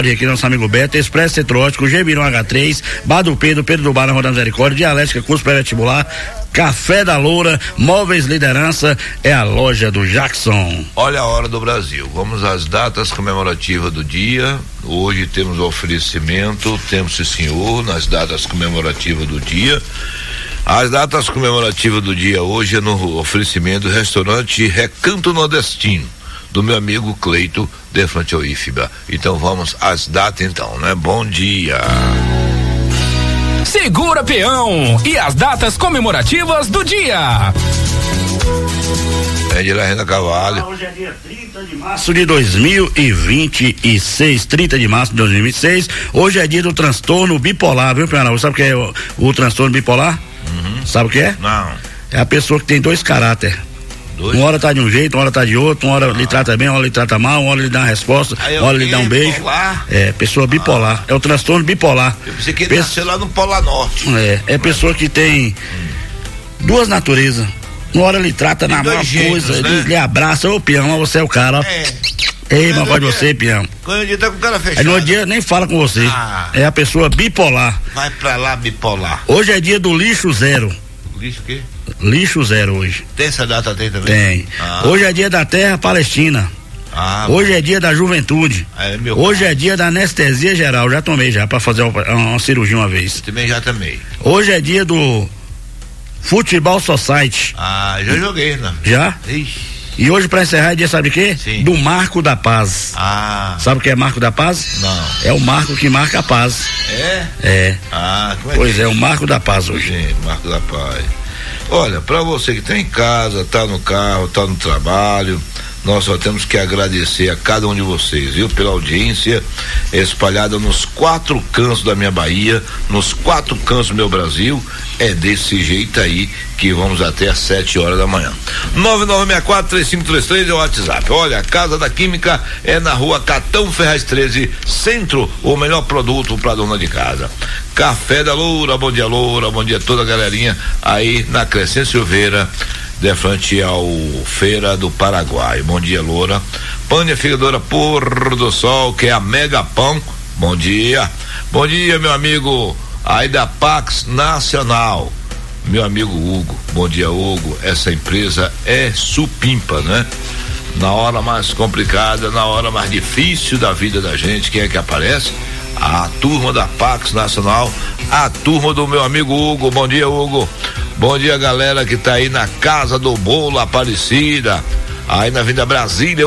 aqui nosso amigo Beto, Expresso Centro-Ótico, Gemirão H3, Bar do Pedro, Pedro do Bar na Roda Misericórdia, Dialética, curso pré-vestibular, Café da Loura, Móveis Liderança, é a loja do Jackson. Olha a hora do Brasil, vamos às datas comemorativas do dia. Hoje temos o oferecimento, temos sim senhor, nas datas comemorativas do dia. As datas comemorativas do dia hoje é no oferecimento do restaurante Recanto Nordestino, do meu amigo Cleito de frente ao IFBA. Então vamos às datas então, né? Bom dia. Segura Peão e as datas comemorativas do dia. É de La Renda Cavalho. Hoje é dia 30 de março de 2026, 30 de março de 2026. Hoje é dia do transtorno bipolar, viu, Penal? Sabe o que é o transtorno bipolar? Sabe o que é? Não. É a pessoa que tem dois caráter. Uma hora tá de um jeito, uma hora tá de outro, uma hora lhe trata bem, uma hora lhe trata mal, uma hora lhe dá uma resposta, uma hora lhe dá um beijo. Bipolar? É, pessoa bipolar. É o transtorno bipolar. Eu pensei que ele nasceu lá no Polo Norte. É pessoa que tem duas naturezas. Uma hora ele trata na maior coisa, né? Ele abraça, ô Peão, você é o cara, ó. Ei, mas gosto de você, Peão. Quando o dia tá com o cara fechado. Aí no dia nem fala com você. É a pessoa bipolar. Vai pra lá, bipolar. Hoje é dia do lixo zero. Lixo o quê? Lixo zero hoje. Tem essa data também? Tem. Hoje é dia da terra palestina. Hoje é dia da juventude. Hoje é dia da anestesia geral. Já tomei já pra fazer uma cirurgia uma vez. Eu também já tomei. Hoje é dia do Futebol Society. Já joguei, né? Já? Ixi. E hoje, pra encerrar, é dia, sabe o quê? Sim. Do Marco da Paz. Sabe o que é Marco da Paz? Não. É o marco que marca a paz. É? Como é pois é, o Marco da Paz hoje. Sim, Marco da Paz. Olha, pra você que tá em casa, tá no carro, tá no trabalho, nós só temos que agradecer a cada um de vocês, viu? Pela audiência espalhada nos 4 cantos da minha Bahia, nos 4 cantos do meu Brasil. É desse jeito aí que vamos até às 7 horas da manhã. 9964-3533 é o WhatsApp. Olha, a Casa da Química é na rua Catão Ferraz 13, Centro, o melhor produto pra dona de casa. Café da Loura, bom dia toda a galerinha aí na Crescente Silveira, de frente ao Feira do Paraguai. Bom dia, Loura. Panificadora Pôr do Sol, que é a Mega Pão. Bom dia, meu amigo aí da Pax Nacional, meu amigo Hugo. Bom dia, Hugo. Essa empresa é supimpa, né? Na hora mais complicada, na hora mais difícil da vida da gente, quem é que aparece? A turma da Pax Nacional, a turma do meu amigo Hugo. Bom dia, Hugo. Bom dia, galera que tá aí na Casa do Bolo Aparecida, aí na Avenida Brasília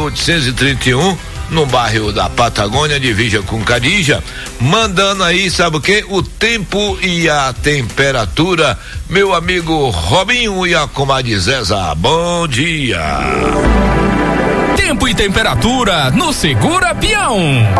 831, no bairro da Patagônia, divisa com Cadija, mandando aí, sabe o que? O tempo e a temperatura, meu amigo Robinho e a comadre Zeza. Bom dia. Tempo e temperatura no Segura Peão.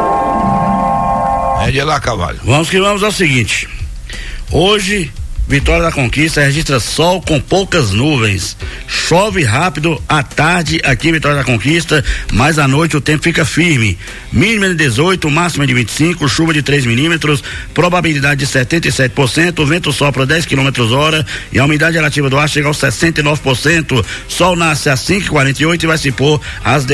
É de lá, Cavalho. Vamos que vamos ao seguinte. Hoje, Vitória da Conquista registra sol com poucas nuvens. Chove rápido à tarde aqui em Vitória da Conquista, mas à noite o tempo fica firme. Mínima de 18, máxima de 25, chuva de 3 milímetros, probabilidade de 77%, o vento sopra 10 km/h e a umidade relativa do ar chega aos 69%. Sol nasce às 5h48 e vai se pôr às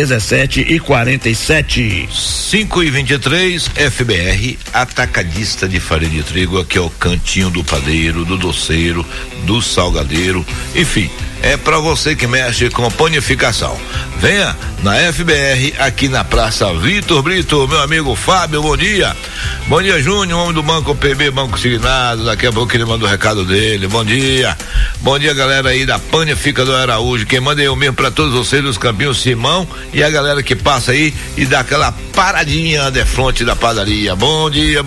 17h47. 5h23, FBR, atacadista de farinha de trigo, aqui é o cantinho do padeiro, do doceiro, do salgadeiro, enfim, é para você que mexe com panificação. Venha na FBR, aqui na Praça Vitor Brito, meu amigo Fábio, bom dia. Bom dia, Júnior, homem do Banco PB, Banco Signado, daqui a pouco ele manda o recado dele. Bom dia, galera aí da Panificador Araújo, quem manda é eu mesmo para todos vocês dos Campinhos Simão e a galera que passa aí e dá aquela paradinha de frente da padaria. Bom dia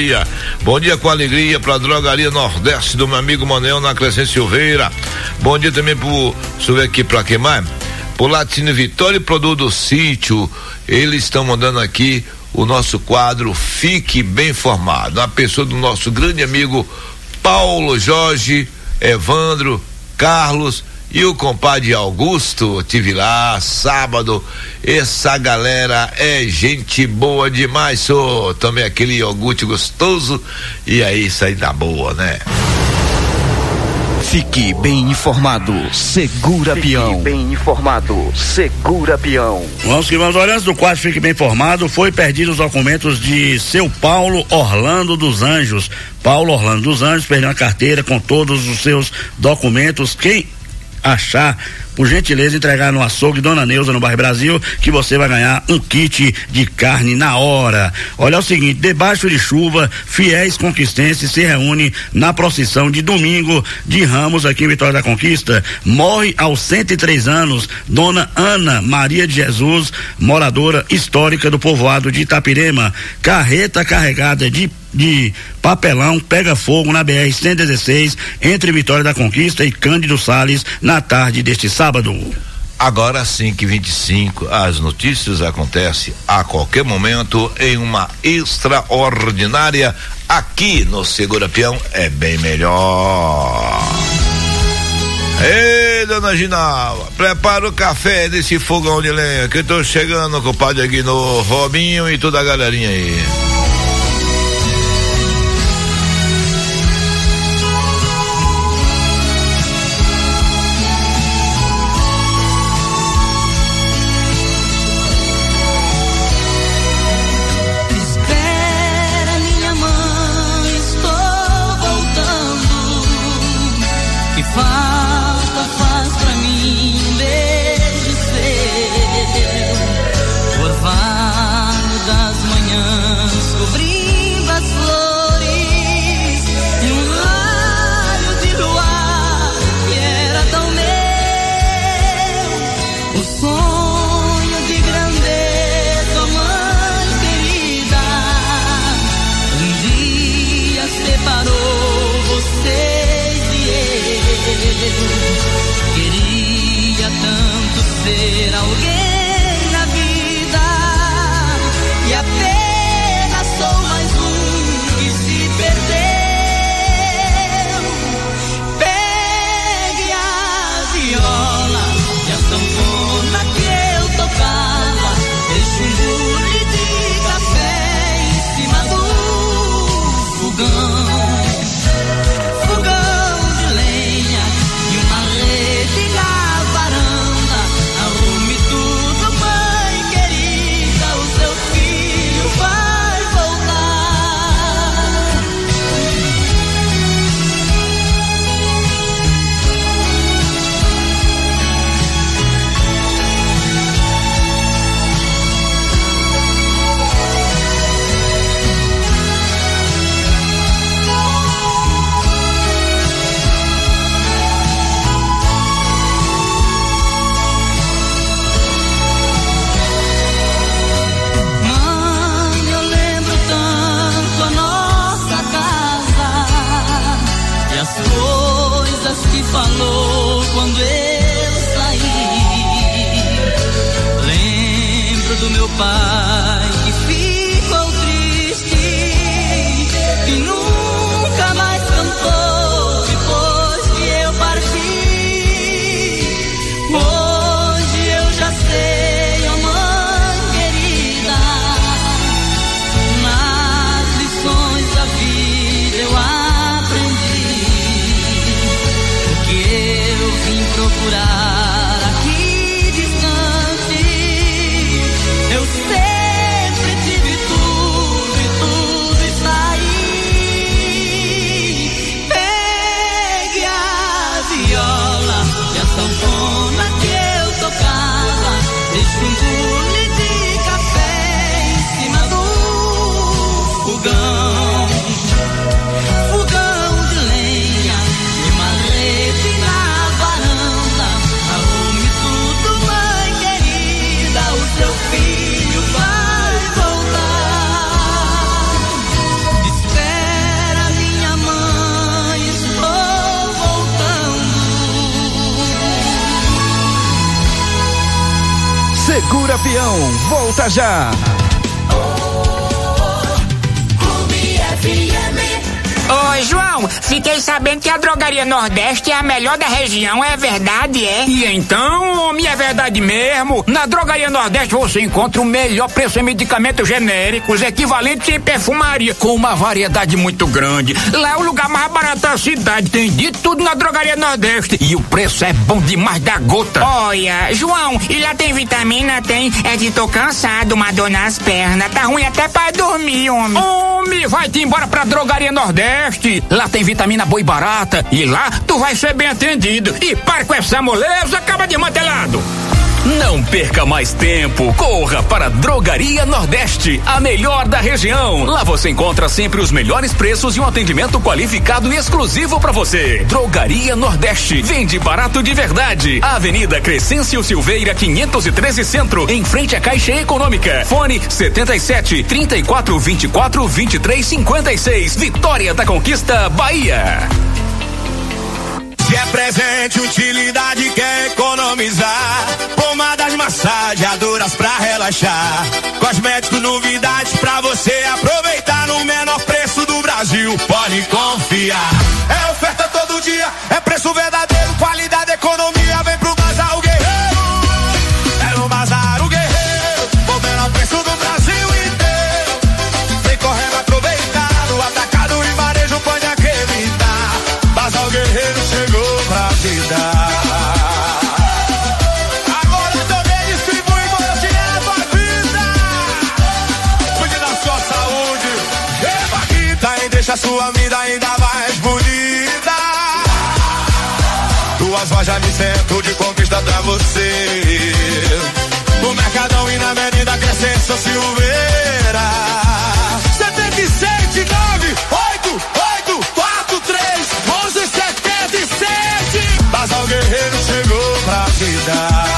com alegria pra Drogaria Nordeste do meu amigo Manel na Crescente Silveira. Bom dia também pro, deixa eu ver aqui pra quem mais, pro Latino Vitória e Produto do Sítio, eles estão mandando aqui o nosso quadro Fique Bem Informado, a pessoa do nosso grande amigo Paulo Jorge, Evandro, Carlos e o compadre Augusto. Tive lá sábado, essa galera é gente boa demais, só tomei aquele iogurte gostoso e aí isso aí dá boa, né? Fique bem informado, Segura Peão. Fique bem informado, Segura Peão. Vamos que vamos, olhando do quadro Fique Bem Informado, foi perdido os documentos de seu Paulo Orlando dos Anjos. Paulo Orlando dos Anjos perdeu a carteira com todos os seus documentos. Quem achar, por gentileza, entregar no açougue Dona Neuza, no bairro Brasil, que você vai ganhar um kit de carne na hora. Olha, é o seguinte, debaixo de chuva, fiéis conquistenses se reúnem na procissão de domingo de Ramos, aqui em Vitória da Conquista. Morre aos 103 anos Dona Ana Maria de Jesus, moradora histórica do povoado de Itapirema. Carreta carregada de papelão pega fogo na BR-116 entre Vitória da Conquista e Cândido Sales na tarde deste sábado. Agora 5h25, as notícias acontecem a qualquer momento em uma extraordinária. Aqui no Segura Peão é bem melhor. Ei, dona Ginalva, prepara o café desse fogão de lenha que eu tô chegando, compadre, aqui no Robinho e toda a galerinha aí. Segura Peão, volta já. Oi, João, João, fiquei sabendo que a Drogaria Nordeste é a melhor da região, é verdade, é? E então, homem, é verdade mesmo. Na Drogaria Nordeste você encontra o melhor preço em medicamentos genéricos, equivalentes em perfumaria, com uma variedade muito grande. Lá é o lugar mais barato da cidade, tem de tudo na Drogaria Nordeste. E o preço é bom demais da gota. Olha, João, e lá tem vitamina? Tem. É que tô cansado, uma dor nas pernas. Tá ruim até pra dormir, homem. Homem, vai-te embora pra Drogaria Nordeste. Lá tem vitamina boa e barata. E lá tu vai ser bem atendido. E para com essa moleza, acaba desmantelado. Não perca mais tempo. Corra para Drogaria Nordeste, a melhor da região. Lá você encontra sempre os melhores preços e um atendimento qualificado e exclusivo para você. Drogaria Nordeste. Vende barato de verdade. Avenida Crescêncio Silveira, 513 Centro, em frente à Caixa Econômica. Fone 77 34 24 23 56. Vitória da Conquista, Bahia. Se é presente, utilidade, quer economizar. Pomadas massageadoras pra relaxar. Cosméticos, novidades pra você aproveitar no menor preço do Brasil. Pode confiar. É oferta todo dia, é preço verdadeiro, qualidade, economia. Vem pro Bazar o Guerreiro. É no Bazar o Guerreiro. O menor preço do Brasil inteiro. Vem correndo aproveitar. No atacado e varejo pode acreditar. Bazar o Guerreiro chegou pra te dar. Agora também distribui você a tua vida. Cuide da sua saúde. Evaquita e deixa a sua vida ainda mais bonita. Duas lojas de centro de conquista pra você. No Mercadão e na Avenida Crescêncio Silveira. 77 9 8 8 4 3 11 77. Bazar o Guerreiro chegou pra te dar.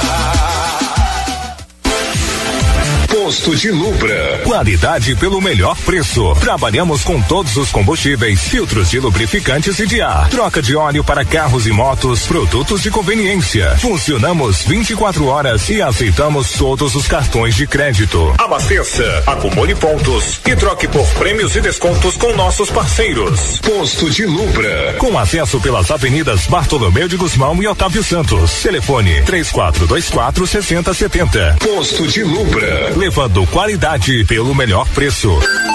Posto de Lubra. Qualidade pelo melhor preço. Trabalhamos com todos os combustíveis, filtros de lubrificantes e de ar. Troca de óleo para carros e motos, produtos de conveniência. Funcionamos 24 horas e aceitamos todos os cartões de crédito. Abasteça, acumule pontos e troque por prêmios e descontos com nossos parceiros. Posto de Lubra. Com acesso pelas avenidas Bartolomeu de Gusmão e Otávio Santos. Telefone 3424 6070. Posto de Lubra. Levando qualidade pelo melhor preço.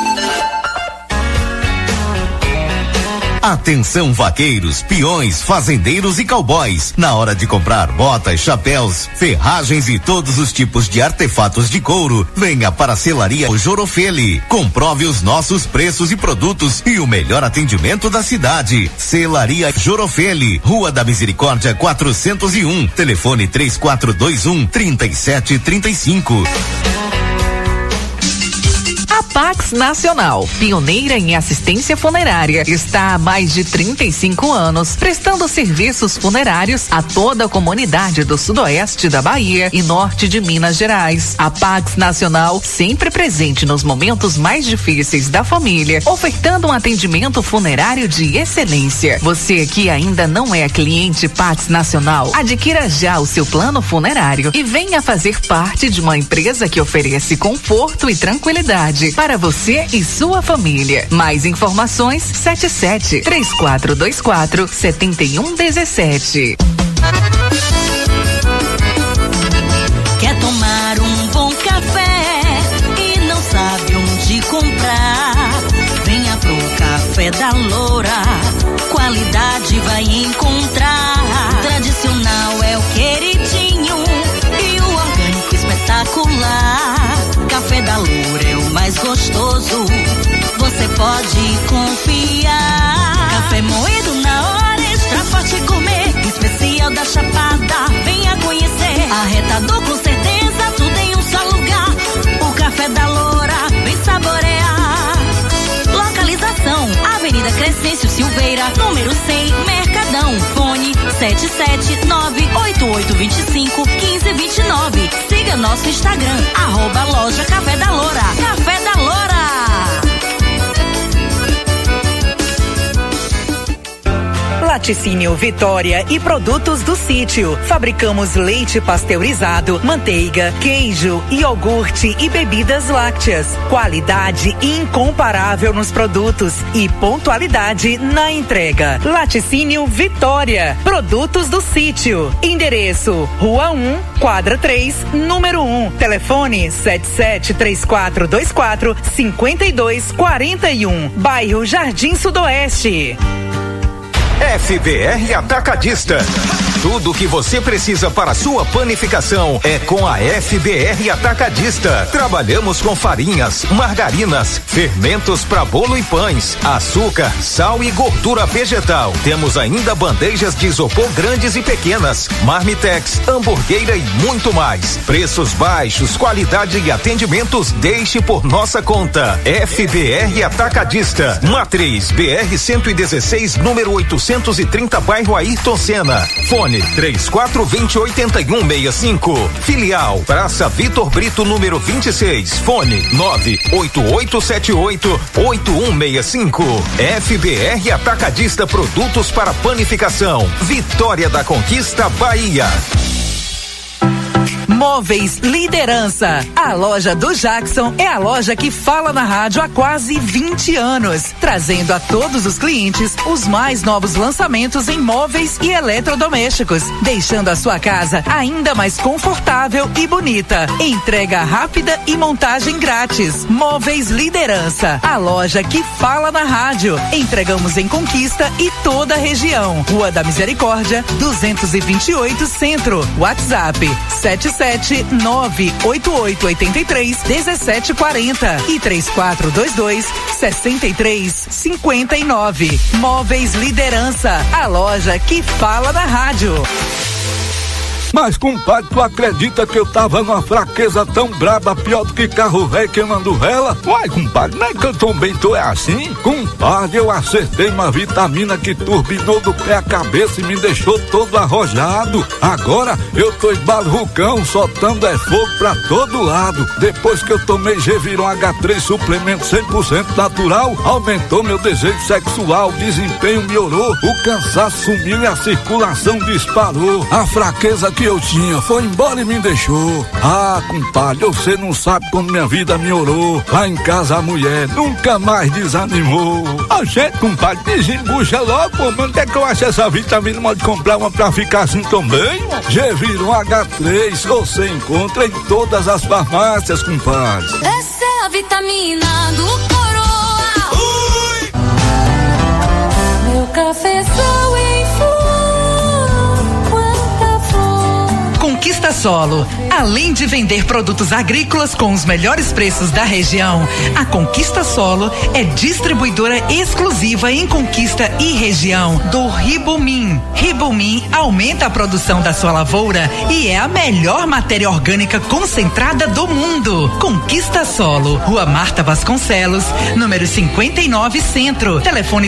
Atenção vaqueiros, peões, fazendeiros e cowboys. Na hora de comprar botas, chapéus, ferragens e todos os tipos de artefatos de couro, venha para a Selaria Jorofeli. Comprove os nossos preços e produtos e o melhor atendimento da cidade. Selaria Jorofeli, Rua da Misericórdia 401. Telefone 3421 3735. A Pax Nacional, pioneira em assistência funerária, está há mais de 35 anos, prestando serviços funerários a toda a comunidade do sudoeste da Bahia e norte de Minas Gerais. A Pax Nacional, sempre presente nos momentos mais difíceis da família, ofertando um atendimento funerário de excelência. Você que ainda não é cliente Pax Nacional, adquira já o seu plano funerário e venha fazer parte de uma empresa que oferece conforto e tranquilidade para você e sua família. Mais informações 77 3424 7117. Quer tomar um bom café e não sabe onde comprar? Venha pro Café da Loura, qualidade vai encontrar. Tradicional é o queridinho e o orgânico espetacular. Café da Loura é o mais gostoso, você pode confiar. Café moído na hora, extra forte gourmet, especial da Chapada, venha conhecer. Arretador com certeza, tudo em um só lugar. O Café da Loura, vem saborear. Localização, Avenida Crescêncio Silveira, número 100, Mercadão. Fone 77988251529. Siga nosso Instagram, @loja Café da Loura. Café da Loura. Laticínio Vitória e produtos do sítio. Fabricamos leite pasteurizado, manteiga, queijo, iogurte e bebidas lácteas. Qualidade incomparável nos produtos e pontualidade na entrega. Laticínio Vitória, produtos do sítio. Endereço: Rua 1, quadra 3, número 1. Telefone 773424-5241. Bairro Jardim Sudoeste. FBR Atacadista. Tudo o que você precisa para a sua panificação é com a FBR Atacadista. Trabalhamos com farinhas, margarinas, fermentos para bolo e pães, açúcar, sal e gordura vegetal. Temos ainda bandejas de isopor grandes e pequenas, marmitex, hamburgueira e muito mais. Preços baixos, qualidade e atendimentos deixe por nossa conta. FBR Atacadista. Matriz BR 116, número 830, bairro Ayrton Senna. Fone 3420-8165. Filial Praça Vitor Brito, número 26. Fone 98878-8165. FBR Atacadista, produtos para panificação. Vitória da Conquista, Bahia. Móveis Liderança. A loja do Jackson é a loja que fala na rádio há quase 20 anos, trazendo a todos os clientes os mais novos lançamentos em móveis e eletrodomésticos, deixando a sua casa ainda mais confortável e bonita. Entrega rápida e montagem grátis. Móveis Liderança, a loja que fala na rádio. Entregamos em Conquista e toda a região. Rua da Misericórdia, 228 Centro. WhatsApp 77988831740 e 3422-6359. Móveis Liderança, a loja que fala na rádio. Mas, compadre, tu acredita que eu tava numa fraqueza tão braba, pior do que carro velho queimando vela? Uai, compadre, não é que eu também tô assim? Compadre, eu acertei uma vitamina que turbinou do pé à cabeça e me deixou todo arrojado. Agora eu tô embalucão, soltando fogo pra todo lado. Depois que eu tomei Geviron H3 suplemento 100% natural, aumentou meu desejo sexual, o desempenho melhorou, o cansaço sumiu e a circulação disparou. A fraqueza que eu tinha foi embora e me deixou. Ah, compadre, você não sabe como minha vida melhorou. Lá em casa a mulher nunca mais desanimou. A gente, compadre, desembucha logo, pô, onde é que eu acho essa vitamina? Pode comprar uma pra ficar assim também? Geviron H3, você encontra em todas as farmácias, compadre. Essa é a vitamina do Coroa. Meu cafezão em Conquista Solo. Além de vender produtos agrícolas com os melhores preços da região, a Conquista Solo é distribuidora exclusiva em Conquista e região do Ribomin. Ribomin aumenta a produção da sua lavoura e é a melhor matéria orgânica concentrada do mundo. Conquista Solo, Rua Marta Vasconcelos, número 59 Centro. Telefone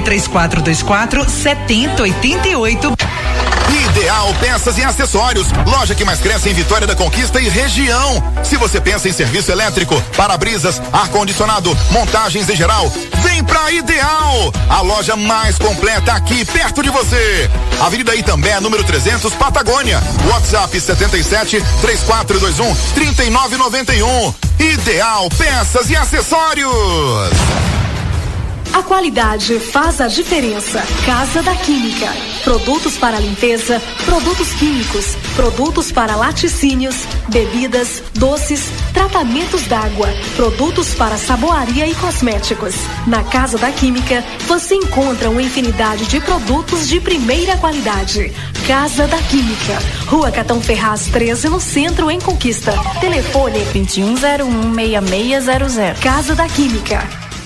3424-7088. Ideal Peças e Acessórios, loja que mais cresce em Vitória da Conquista e região. Se você pensa em serviço elétrico, para-brisas, ar-condicionado, montagens em geral, vem pra Ideal, a loja mais completa aqui perto de você. Avenida Itambé, número 300, Patagônia. WhatsApp 77-3421-3991. Ideal Peças e Acessórios. A qualidade faz a diferença. Casa da Química. Produtos para limpeza, produtos químicos, produtos para laticínios, bebidas, doces, tratamentos d'água, produtos para saboaria e cosméticos. Na Casa da Química, você encontra uma infinidade de produtos de primeira qualidade. Casa da Química. Rua Catão Ferraz 13, no centro, em Conquista. Telefone 2101-6600. Casa da Química.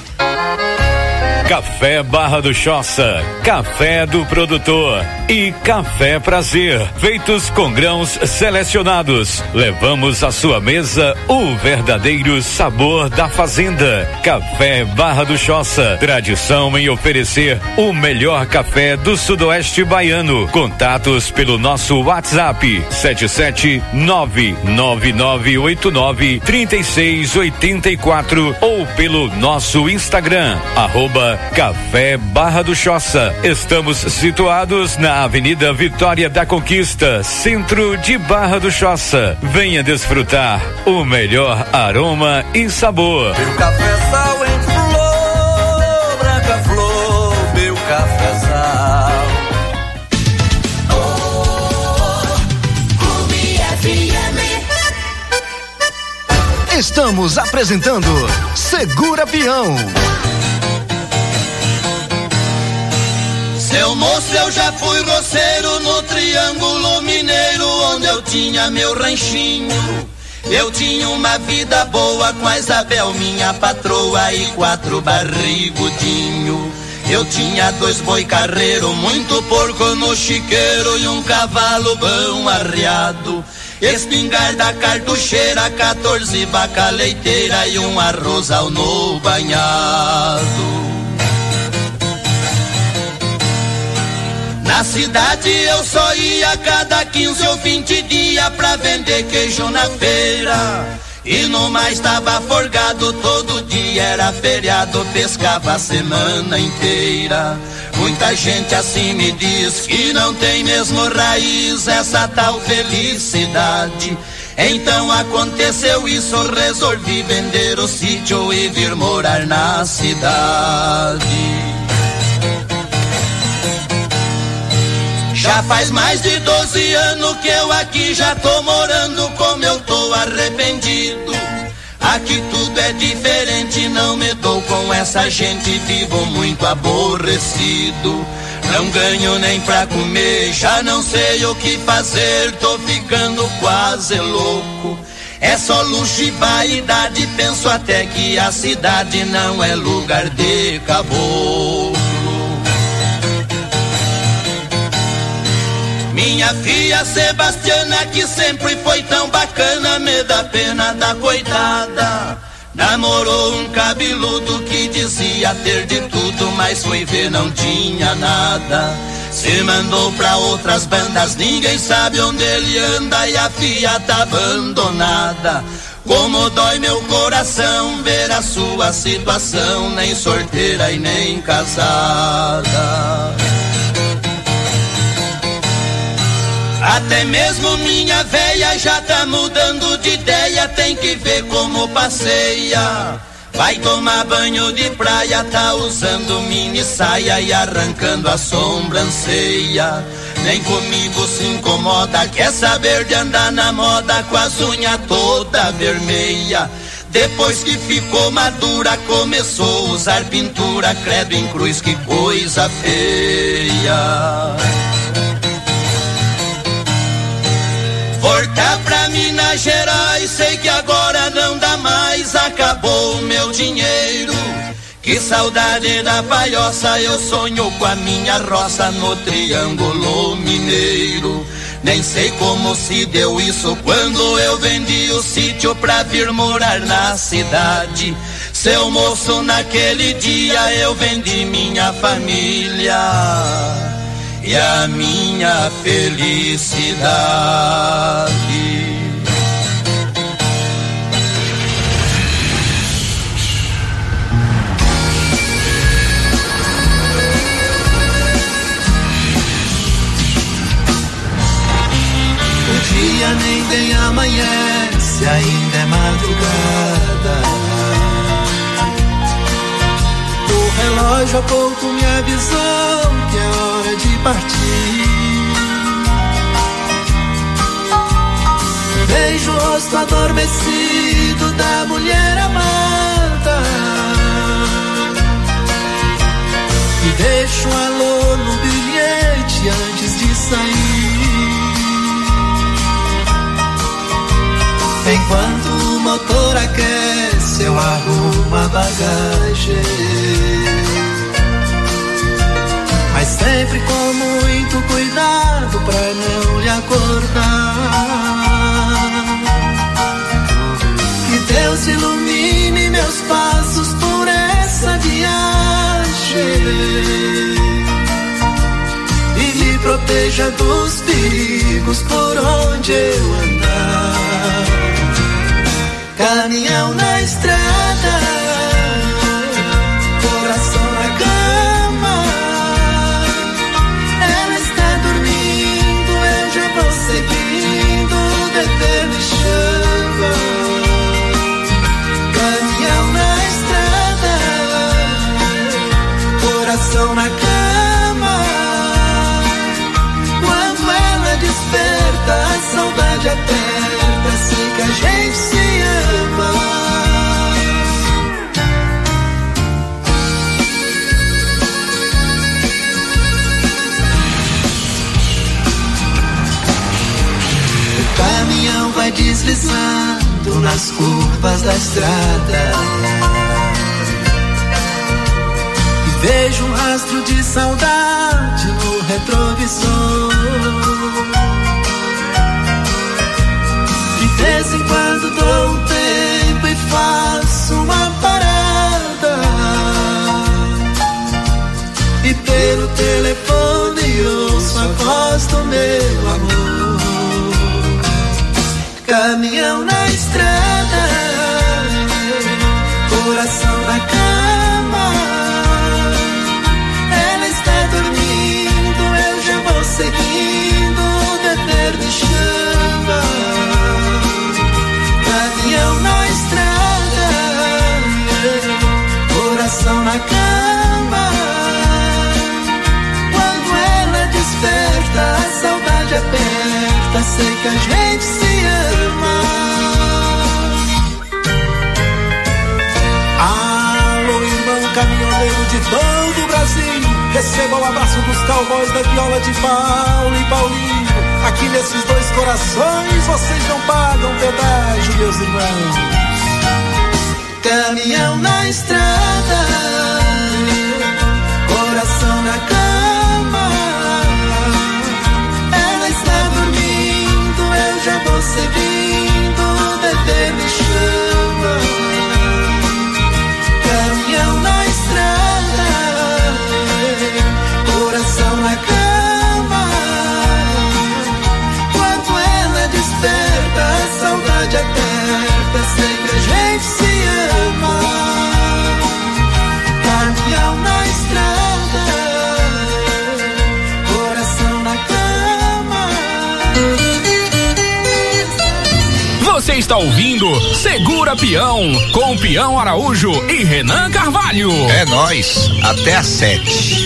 Café Barra do Choça, café do produtor e café prazer, feitos com grãos selecionados. Levamos à sua mesa o verdadeiro sabor da fazenda. Café Barra do Choça, tradição em oferecer o melhor café do sudoeste baiano. Contatos pelo nosso WhatsApp 77999893684 ou pelo nosso Instagram, Café Barra do Choça. Estamos situados na Avenida Vitória da Conquista, centro de Barra do Choça. Venha desfrutar o melhor aroma e sabor. Meu cafezal em flor, branca flor, meu cafezal. Estamos apresentando Segura Peão. Seu moço, eu já fui roceiro no Triângulo Mineiro, onde eu tinha meu ranchinho. Eu tinha uma vida boa com a Isabel, minha patroa, e 4 barrigudinho. Eu tinha 2 boi carreiro, muito porco no chiqueiro e um cavalo bom arreado. Espingarda cartucheira, 14 vaca leiteira e um arrozal no banhado. Na cidade eu só ia cada 15 ou 20 dias pra vender queijo na feira. E no mais tava forgado, todo dia era feriado, pescava a semana inteira. Muita gente assim me diz que não tem mesmo raiz essa tal felicidade. Então aconteceu isso, resolvi vender o sítio e vir morar na cidade. Já faz mais de 12 anos que eu aqui já tô morando, como eu tô arrependido. Aqui tudo é diferente, não me dou com essa gente, vivo muito aborrecido. Não ganho nem pra comer, já não sei o que fazer, tô ficando quase louco. É só luxo e vaidade, penso até que a cidade não é lugar de caboclo. Minha filha Sebastiana, que sempre foi tão bacana, me dá pena da coitada. Namorou um cabeludo que dizia ter de tudo, mas foi ver não tinha nada. Se mandou pra outras bandas, ninguém sabe onde ele anda e a filha tá abandonada. Como dói meu coração ver a sua situação, nem solteira e nem casada. Até mesmo minha véia já tá mudando de ideia, tem que ver como passeia. Vai tomar banho de praia, tá usando mini saia e arrancando a sobrancelha. Nem comigo se incomoda, quer saber de andar na moda com as unhas toda vermelha. Depois que ficou madura, começou a usar pintura, credo em cruz, que coisa feia. Voltar pra Minas Gerais, sei que agora não dá mais, acabou o meu dinheiro. Que saudade da palhoça, eu sonho com a minha roça no Triângulo Mineiro. Nem sei como se deu isso quando eu vendi o sítio pra vir morar na cidade. Seu moço, naquele dia eu vendi minha família e a minha felicidade. O dia nem bem amanhece, ainda é madrugada. O relógio há pouco me avisou que é hora de partir. Vejo o rosto adormecido da mulher amada e deixo um alô no bilhete antes de sair. Enquanto o motor aquece, eu arrumo a bagagem, mas sempre com muito cuidado pra não lhe acordar. Que Deus ilumine meus passos por essa viagem e me proteja dos perigos por onde eu andar. Caminhão na estrada, coração na cama, coração na cama. Quando ela desperta, a saudade aperta, sei que a gente se ama. O caminhão vai deslizando nas curvas da estrada. Vejo um rastro de saudade no retrovisor. De vez em quando dou um tempo e faço uma parada. E pelo telefone ouço a voz do meu amor. Caminhão na estrada, coração na cama. Ela está dormindo, eu já vou seguindo, o dever me chama. Caminhão na estrada, coração na cama. Quando ela desperta, a saudade aperta, sei que a gente se ama. Alô, irmão caminhoneiro de todo o Brasil, receba o abraço dos cowboys da viola de Paulo e Paulinho. Aqui nesses dois corações vocês não pagam pedágio, meus irmãos. Caminhão na estrada, coração na cama. Ela está dormindo, eu já vou seguindo, o dever me chama. Caminhão na estrada, coração na cama. Quando ela desperta, a saudade aperta, sei que a gente se ama. Caminhão na estrada, coração na cama. Você está ouvindo Segura Peão, com Peão Araújo e Renan Carvalho. É nóis, até às 7.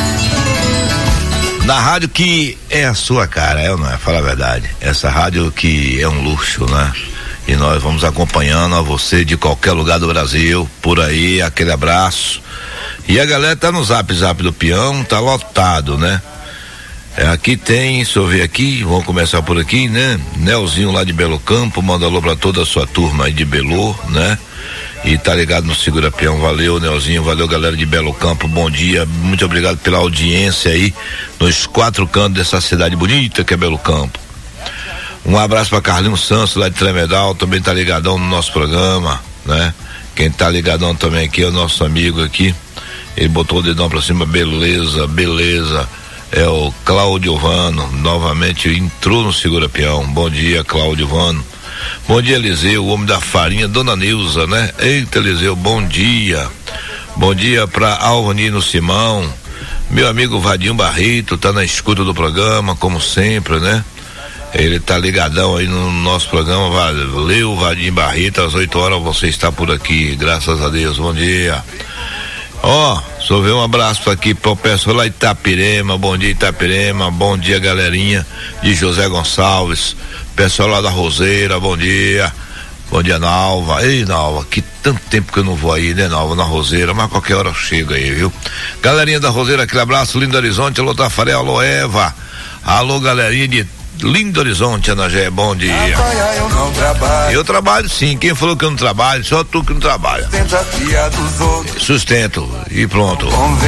Na rádio que é a sua cara, é ou não é? Fala a verdade. Essa rádio que é um luxo, né? E nós vamos acompanhando a você de qualquer lugar do Brasil, por aí, aquele abraço. E a galera tá no zap do Peão, tá lotado, né? Aqui tem, deixa eu ver aqui, vamos começar por aqui, né? Nelzinho lá de Belo Campo, manda alô pra toda a sua turma aí de Belo, né? E tá ligado no Segura Peão, valeu Nelzinho, valeu galera de Belo Campo, bom dia, muito obrigado pela audiência aí, nos 4 cantos dessa cidade bonita que é Belo Campo. Um abraço pra Carlinhos Santos lá de Tremedal, também tá ligadão no nosso programa, né? Quem tá ligadão também aqui é o nosso amigo aqui, ele botou o dedão pra cima, beleza, é o Cláudio Vano, novamente entrou no Segura Peão. Bom dia, Cláudio Vano. Bom dia, Eliseu, o homem da farinha, Dona Nilza, né? Eita, Eliseu, bom dia. Bom dia pra Alvanino Simão, meu amigo Vadinho Barreto, tá na escuta do programa, como sempre, né? Ele tá ligadão aí no nosso programa, valeu, Vadinho Barreto, às 8 horas você está por aqui, graças a Deus, bom dia. Só ver um abraço aqui pro pessoal lá Itapirema, bom dia Itapirema, bom dia galerinha de José Gonçalves, pessoal lá da Roseira, bom dia Nalva, ei Nalva, que tanto tempo que eu não vou aí, né Nalva, na Roseira, mas qualquer hora eu chego aí, viu? Galerinha da Roseira, aquele abraço, Lindo Horizonte, alô Tafarel, alô Eva, alô galerinha de Lindo Horizonte, Ana Gé, bom dia. Eu não trabalho. Eu trabalho sim, quem falou que eu não trabalho? Só tu que não trabalha. Sustento e pronto.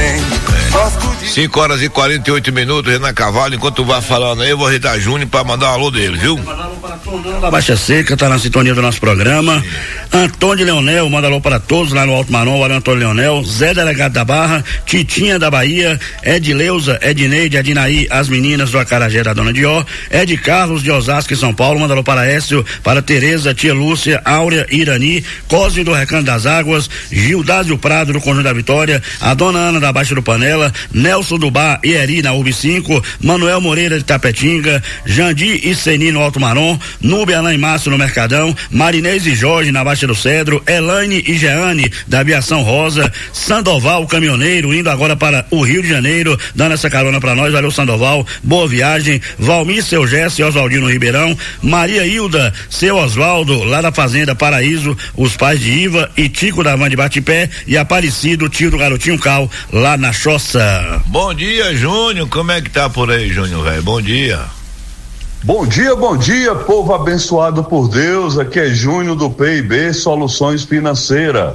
5 horas e 48 minutos, Renan Carvalho, enquanto tu vai falando aí, eu vou retar Júnior pra mandar um alô dele, viu? Da Baixa Seca, tá na sintonia do nosso programa. Antônio Leonel, manda alô para todos lá no Alto Marom, valeu Antônio Leonel, Zé Delegado da Barra, Titinha da Bahia, Edileuza, Edneide, Adinaí, as meninas do Acarajé da Dona Dió, Ed Carlos de Osasco, em São Paulo, manda alô para Écio, para Tereza, Tia Lúcia, Áurea, Irani, Cosme do Recanto das Águas, Gildásio Prado do Conjunto da Vitória, a Dona Ana da Baixa do Panela, Nelson do Bar e Eri na UB5, Manuel Moreira de Tapetinga, Jandi e Seni no Alto Marom, Núbia, Alain e Márcio no Mercadão, Marinês e Jorge na Baixa do Cedro, Elaine e Jeane da Aviação Rosa, Sandoval, caminhoneiro, indo agora para o Rio de Janeiro, dando essa carona para nós. Valeu, Sandoval, boa viagem. Valmir, seu Gesso e Oswaldino Ribeirão, Maria Hilda, seu Oswaldo, lá da Fazenda Paraíso, os pais de Iva e Tico da Van de Batipé e Aparecido, tio do Garotinho Cal, lá na Choça. Bom dia, Júnior, como é que tá por aí, Júnior, velho? Bom dia. Bom dia, povo abençoado por Deus. Aqui é Júnior do PIB Soluções Financeiras.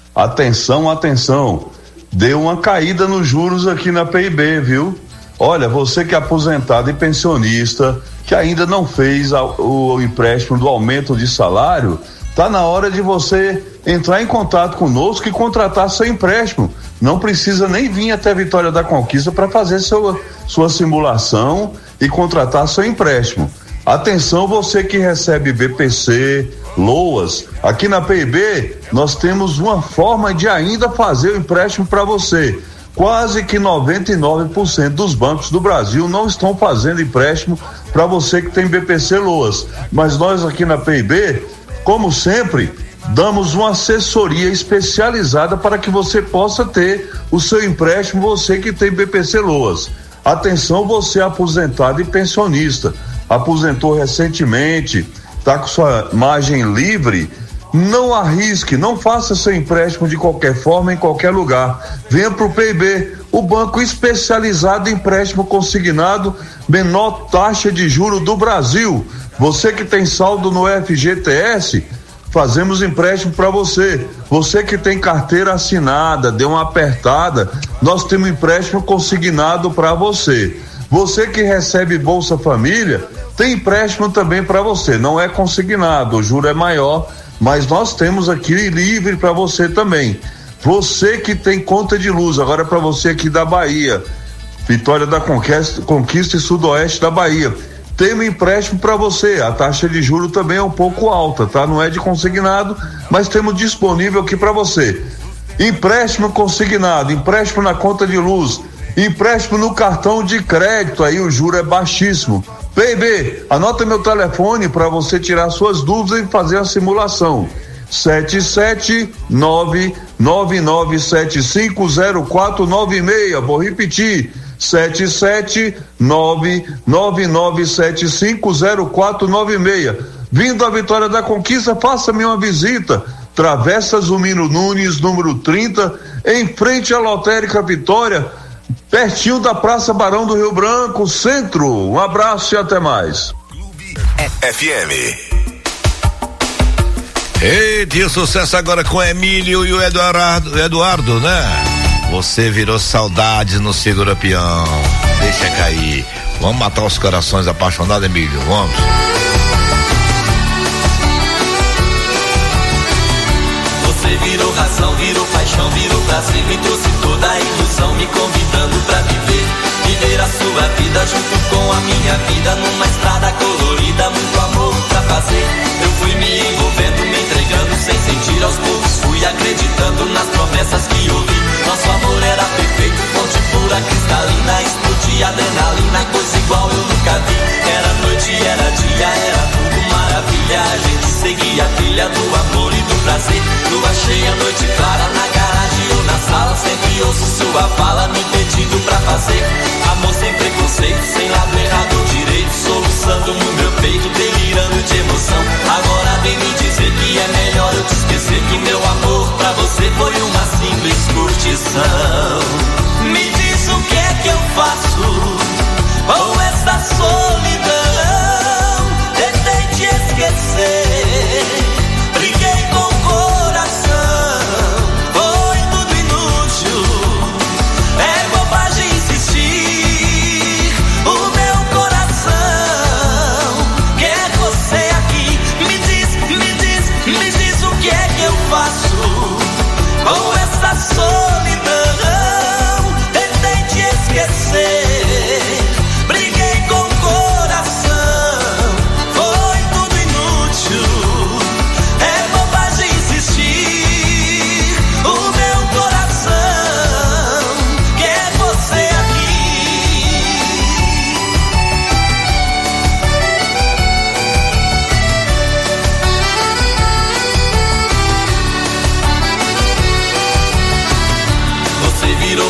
Atenção. Deu uma caída nos juros aqui na PIB, viu? Olha, você que é aposentado e pensionista, que ainda não fez o empréstimo do aumento de salário, tá na hora de você entrar em contato conosco e contratar seu empréstimo. Não precisa nem vir até Vitória da Conquista para fazer sua simulação e contratar seu empréstimo. Atenção, você que recebe BPC, LOAS, aqui na PIB nós temos uma forma de ainda fazer o empréstimo para você. Quase que 99% dos bancos do Brasil não estão fazendo empréstimo para você que tem BPC, LOAS, mas nós aqui na PIB, como sempre, damos uma assessoria especializada para que você possa ter o seu empréstimo, você que tem BPC, LOAS. Atenção, você aposentado e pensionista, aposentou recentemente, está com sua margem livre, não arrisque, não faça seu empréstimo de qualquer forma, em qualquer lugar. Venha para o PIB, o banco especializado em empréstimo consignado, menor taxa de juro do Brasil. Você que tem saldo no FGTS, fazemos empréstimo para você. Você que tem carteira assinada, deu uma apertada, nós temos empréstimo consignado para você. Você que recebe Bolsa Família, tem empréstimo também para você. Não é consignado, o juro é maior, mas nós temos aqui livre para você também. Você que tem conta de luz, agora para você aqui da Bahia, Vitória da Conquista e Sudoeste da Bahia, tem um empréstimo para você. A taxa de juro também é um pouco alta, tá? Não é de consignado, mas temos disponível aqui para você. Empréstimo consignado, empréstimo na conta de luz, empréstimo no cartão de crédito, aí o juro é baixíssimo. PIB, anota meu telefone para você tirar suas dúvidas e fazer a simulação. 77999750496. Vou repetir. 77999750496. Vindo à Vitória da Conquista, faça-me uma visita. Travessa Zumino Nunes, número 30, em frente à Lotérica Vitória, pertinho da Praça Barão do Rio Branco, centro. Um abraço e até mais. FM. Eita, e o sucesso agora com o Emílio e o Eduardo, né? Você virou saudades no Segura Peão. Deixa cair. Vamos matar os corações apaixonados, Emílio. Vamos. Você virou razão, virou paixão, virou prazer, me trouxe toda a ilusão, me convidando pra viver a sua vida junto com a minha vida, numa estrada colorida, muito amor pra fazer. Eu fui me envolvendo, me entregando sem sentir, aos poucos fui acreditando nas promessas que ouvi. Nosso amor era perfeito, fonte pura, cristalina, explodia adrenalina, coisa igual eu nunca vi. Era noite, era dia, era tudo maravilha. A gente seguia a trilha do amor e do prazer. Lua cheia, noite clara, na garagem ou na sala, sempre ouço seu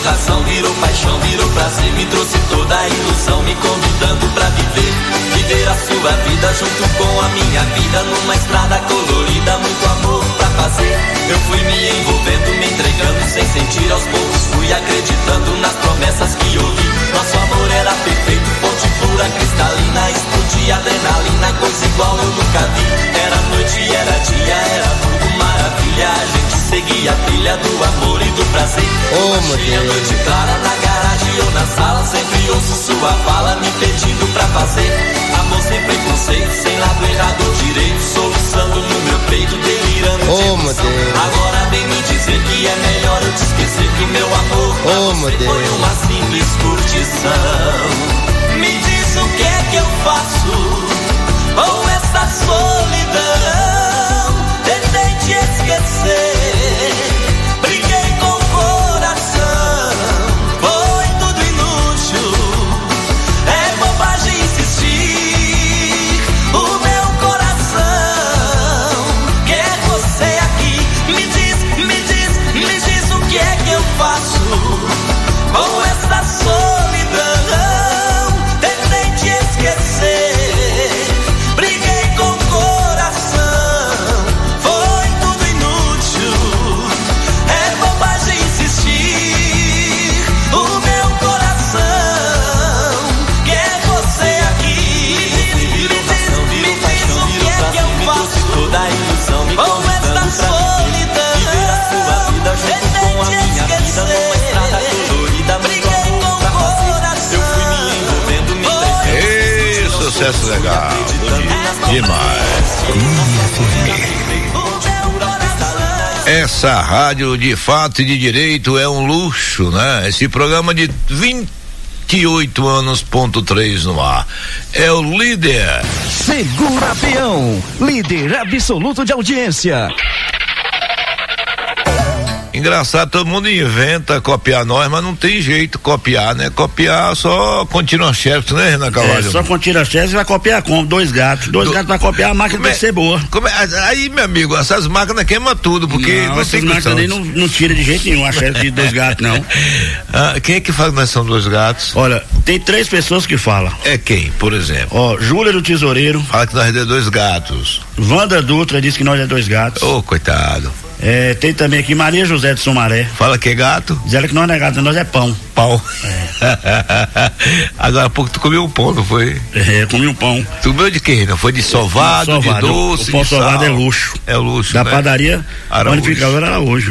razão, virou paixão, virou prazer, me trouxe toda a ilusão, me convidando pra viver a sua vida junto com a minha vida, numa estrada colorida, muito amor pra fazer. Eu fui me envolvendo, me entregando sem sentir, aos poucos fui acreditando nas promessas que ouvi. Nosso amor era perfeito, fonte pura, cristalina, explodia adrenalina, coisa igual eu nunca vi. Era noite, era dia, era tudo maravilha, a gente seguia a trilha do amor e do prazer. Achei a noite clara na garagem ou na sala, sempre ouço sua fala me pedindo pra fazer amor sem preconceito, sem lado errado ou direito, soluçando no meu peito, delirando de emoção. Agora vem me dizer que é melhor eu te esquecer, que o meu amor pra você foi uma simples curtição. Me diz o que é que eu faço com essa solidão, tentei te esquecer, briguei com o coração, foi tudo inútil, é bobagem insistir, o meu coração quer você aqui. Me diz o que é que eu faço com essa solidão, tentei te esquecer, briguei com o coração, foi tudo inútil, é bobagem insistir, o meu coração quer você aqui. Me diz o que é que eu faço toda a ilusão, me com essa solidão, viver a sua vida junto com a minha vida, numa estrada colorida, briguei com o coração. Eu fui me envolvendo, me entregando. Ei, sucesso legal. Demais. Essa rádio de fato e de direito é um luxo, né? Esse programa de 28 anos.3 no ar. É o líder. Segura Peão, líder absoluto de audiência. Engraçado, todo mundo inventa copiar nós, mas não tem jeito copiar, né? Copiar só continua chefe, né, Renan Carvalho? Só continua chefe, você vai copiar como? Dois gatos vai copiar, a máquina tem que ser boa. Aí, meu amigo, essas máquinas queimam tudo, porque não essas máquinas aí não tira de jeito nenhum a chefe de dois gatos, não. Quem é que fala que nós somos dois gatos? Olha, tem 3 pessoas que falam. É quem, por exemplo? Ó, Júlia do Tesoureiro. Fala que nós é dois gatos. Wanda Dutra diz que nós é dois gatos. Ô, coitado. Tem também aqui Maria José de Sumaré. Fala que é gato? Diz ela que nós não é gato, nós é pão. Pão. Agora há pouco tu comeu um pão, não foi? Comi um pão. Tu comeu de quê? Não foi de sovado, de doce? O pão sovado é luxo. É luxo, da né? padaria Panificador Araújo.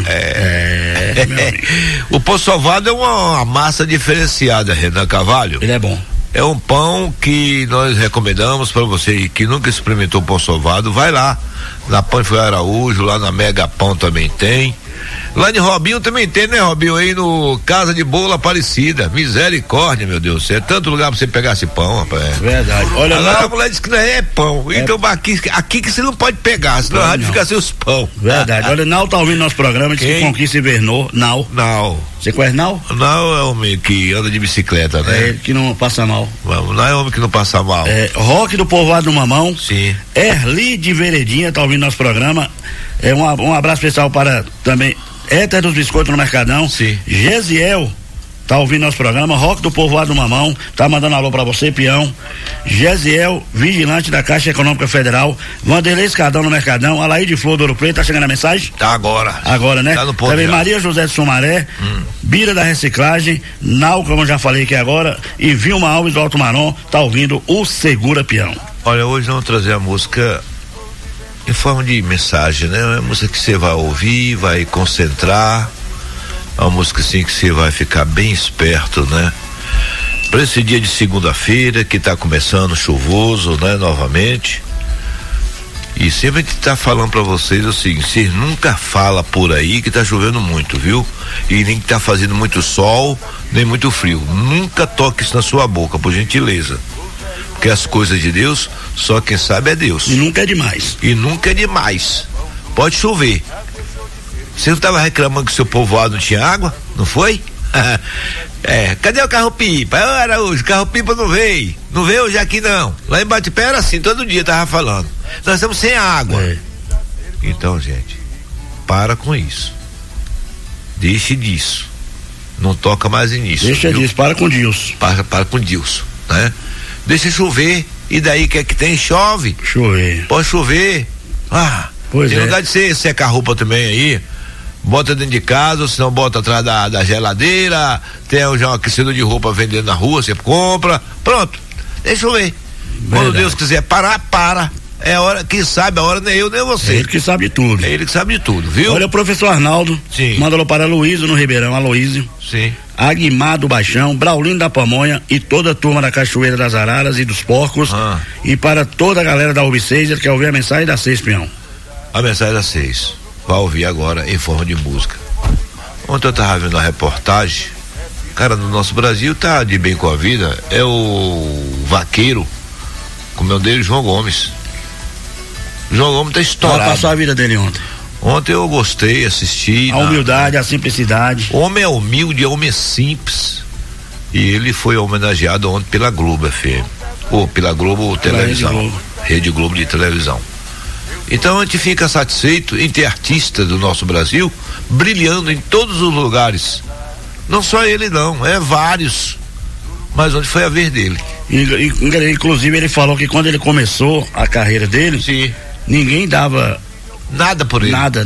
O pão sovado é uma massa diferenciada, Renan Carvalho. Ele é bom. É um pão que nós recomendamos para você que nunca experimentou pão sovado, vai lá na Panificador Araújo, lá na Mega Pão também tem. Lá de Robinho também tem, né, Robinho? Aí no Casa de Bolo Aparecida. Misericórdia, meu Deus. É tanto lugar pra você pegar esse pão, rapaz. Verdade. Olha lá. lá. A mulher disse que não é pão. Então aqui que você não pode pegar, senão a rádio fica sem os pão. Verdade. Olha, Nau tá ouvindo nosso programa, diz que Conquista invernou. Nau. Você conhece Nau? Nau é homem que anda de bicicleta, né? É ele que não passa mal. Não é homem que não passa mal. Roque do Povoado do Mamão. Sim. Erli de Veredinha tá ouvindo nosso programa. Um abraço especial para também Éter dos Biscoitos no Mercadão. Sim. Gesiel tá ouvindo nosso programa. Roque do Povoado do Mamão tá mandando alô pra você, peão. Gesiel, vigilante da Caixa Econômica Federal. Vanderlei Escadão no Mercadão. Alaí de Flor do Ouro Preto, tá chegando a mensagem? Tá agora. Agora, né? Tá no ponto. Também Maria José de Sumaré, Bira da Reciclagem, Nau, como eu já falei aqui agora, e Vilma Alves do Alto Marom tá ouvindo o Segura Peão. Olha, hoje vamos trazer a música em forma de mensagem, né? É uma música que você vai ouvir, vai concentrar, é uma música assim que você vai ficar bem esperto, né? Para esse dia de segunda-feira que tá começando chuvoso, né? Novamente. E sempre a gente tá falando para vocês assim, vocês nunca fala por aí que tá chovendo muito, viu? E nem que tá fazendo muito sol, nem muito frio. Nunca toque isso na sua boca, por gentileza. Porque as coisas de Deus, só quem sabe é Deus. E nunca é demais. E nunca é demais. Pode chover. Você não estava reclamando que seu povoado não tinha água? Não foi? Cadê o carro-pipa? Araújo, o carro-pipa não veio. Não veio hoje aqui não. Lá em Batipé era assim, todo dia tava falando. Nós estamos sem água. Então, gente, para com isso. Deixe disso. Não toca mais nisso. Deixa disso, para com Dilson. Para com Dilson, né? Deixa chover, e daí que é que tem? Chove. Chover. Pode chover. Pois tem é. lugar de você secar a roupa também aí. Bota dentro de casa, ou senão bota atrás da geladeira. Tem já um aquecedor de roupa vendendo na rua, você compra. Pronto, deixa chover. Quando Deus quiser parar, para. É a hora, quem sabe a hora nem eu, nem você. É ele que sabe de tudo. É ele que sabe de tudo, viu? Olha, o professor Arnaldo. Sim. Mandou para Luísio no Ribeirão, Aloísio. Sim. Aguimar do Baixão, Braulino da Pamonha e toda a turma da Cachoeira das Araras e dos Porcos. E para toda a galera da UB6, ele quer ouvir a mensagem da 6, peão. A mensagem da 6. Vai ouvir agora em forma de música. Ontem eu tava vendo a reportagem. Cara, no nosso Brasil tá de bem com a vida. É o vaqueiro, como é o dele, João Gomes. João Gomes tá estourado. Ela passou a vida dele ontem. Ontem eu gostei, assisti. A humildade, a simplicidade. Homem é humilde, homem é simples. E ele foi homenageado ontem pela Globo FM. Ou pela Globo Televisão. Rede Globo de televisão. Então a gente fica satisfeito em ter artistas do nosso Brasil brilhando em todos os lugares. Não só ele não, é vários. Mas onde foi a vez dele? Inclusive ele falou que quando ele começou a carreira dele, sim, ninguém dava nada por ele. Nada.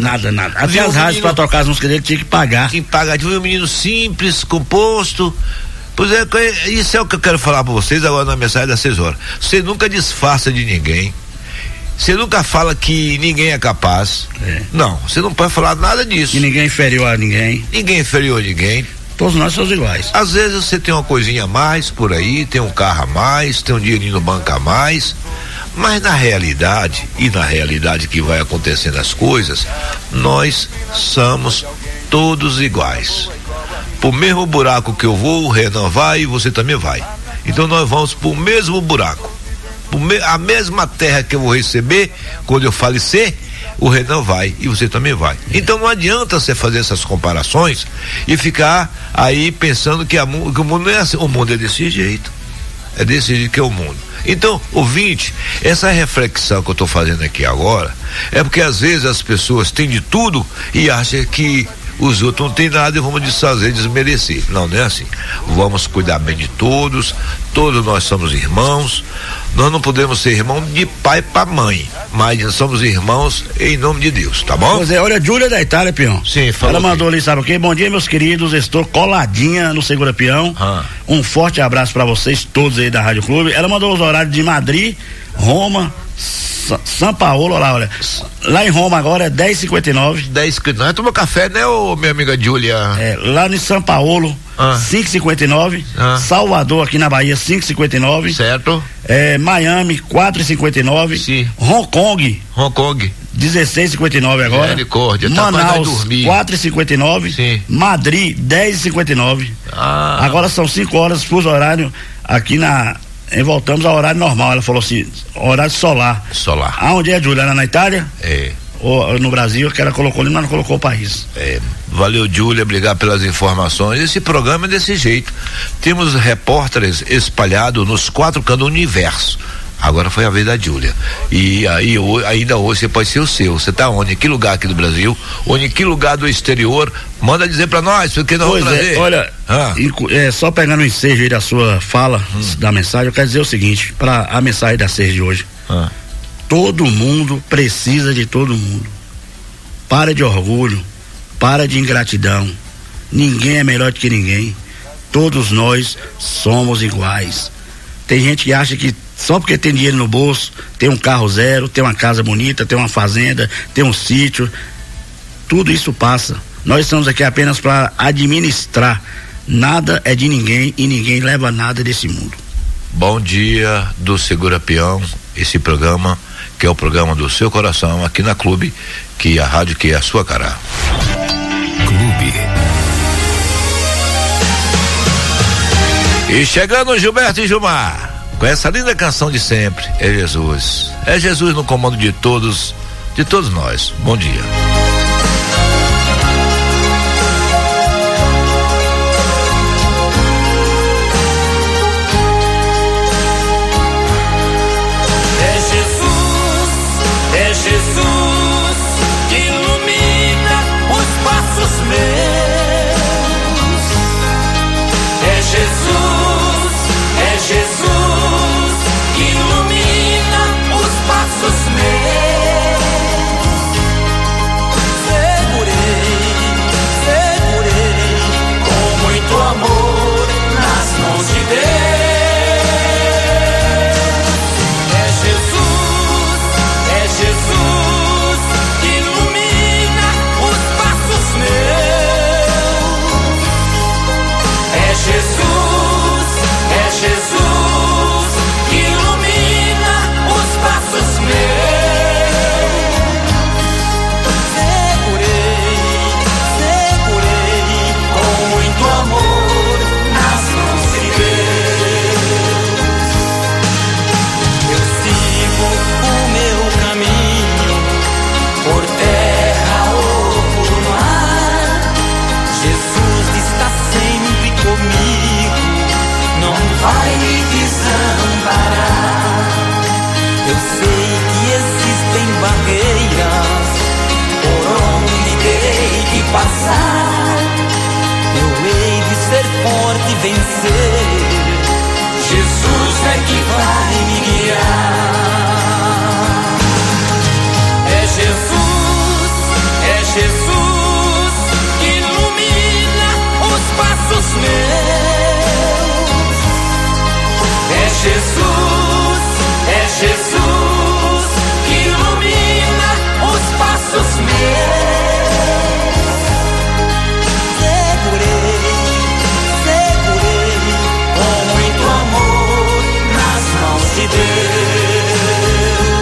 Até as rádios para tocar as músicas dele tinha que pagar. Tinha que pagar. Tinha um menino simples, composto. Pois é, isso é o que eu quero falar para vocês agora na mensagem das 6 horas. Você nunca disfarça de ninguém. Você nunca fala que ninguém é capaz. Não, você não pode falar nada disso. Que ninguém é inferior a ninguém. Ninguém é inferior a ninguém. Todos nós somos iguais. Às vezes você tem uma coisinha a mais por aí, tem um carro a mais, tem um dinheirinho no banco a mais, mas na realidade que vai acontecendo as coisas, nós somos todos iguais. Pro mesmo buraco que eu vou, o Renan vai e você também vai. Então nós vamos pro mesmo buraco. A mesma terra que eu vou receber quando eu falecer, o Renan vai e você também vai. Então não adianta você fazer essas comparações e ficar aí pensando que o mundo não é assim. O mundo é desse jeito. É desse jeito que é o mundo. Então, ouvinte, essa reflexão que eu estou fazendo aqui agora é porque às vezes as pessoas têm de tudo e acham que os outros não têm nada e vamos desfazer, desmerecer. Não é assim. Vamos cuidar bem de todos nós somos irmãos. Nós não podemos ser irmão de pai para mãe, mas somos irmãos em nome de Deus, tá bom? Pois é, olha, Júlia da Itália, peão. Sim, falou. Ela mandou ali, sabe o quê? Bom dia, meus queridos, estou coladinha no Segura Peão. Um forte abraço para vocês todos aí da Rádio Clube. Ela mandou os horários de Madrid, Roma, São Paulo, olha. Lá em Roma agora é 10h59. 10h59. Toma café, né, ô minha amiga Júlia? Lá em São Paulo, 5h59. Salvador, aqui na Bahia, 5h59. Certo. Miami, 4h59. Sim. Hong Kong. 16h59 agora. Misericórdia. Manaus, 4h59. Sim. Madrid, 10h59. Agora são 5 horas, fuso horário aqui voltamos ao horário normal. Ela falou assim, horário solar. Aonde é, Júlia? Na Itália? Ou no Brasil, que ela colocou ali, mas não colocou o país. Valeu, Júlia, obrigado pelas informações. Esse programa é desse jeito. Temos repórteres espalhados nos 4 cantos do universo. Agora foi a vez da Júlia. E aí, ainda hoje, você pode ser o seu. Você tá onde? Em que lugar aqui do Brasil? Ou em que lugar do exterior? Manda dizer pra nós, porque nós vamos trazer. Olha, só pegando o ensejo aí da sua fala, da mensagem, eu quero dizer o seguinte, para a mensagem da 6 de hoje. Todo mundo precisa de todo mundo. Para de orgulho, para de ingratidão. Ninguém é melhor do que ninguém. Todos nós somos iguais. Tem gente que acha que só porque tem dinheiro no bolso, tem um carro zero, tem uma casa bonita, tem uma fazenda, tem um sítio, tudo isso passa. Nós estamos aqui apenas para administrar. Nada é de ninguém e ninguém leva nada desse mundo. Bom dia do Segura Peão, esse programa que é o programa do seu coração aqui na Clube, que é a rádio que é a sua cara. Clube. E chegando Gilberto e Gilmar, com essa linda canção de sempre, é Jesus. É Jesus no comando de todos nós. Bom dia. É Jesus que ilumina os passos meus. Jesus que ilumina os passos meus. Segurei com muito amor nas mãos de Deus. Eu sigo o meu caminho por terra ou por mar. Jesus está sempre comigo, não vai me desamparar. Eu sei que existem barreiras por onde terei que passar. Eu hei de ser forte e vencer. Jesus é que vai me guiar. É Jesus que ilumina os passos meus. É Jesus que ilumina os passos meus. Segurei com muito amor nas mãos de Deus.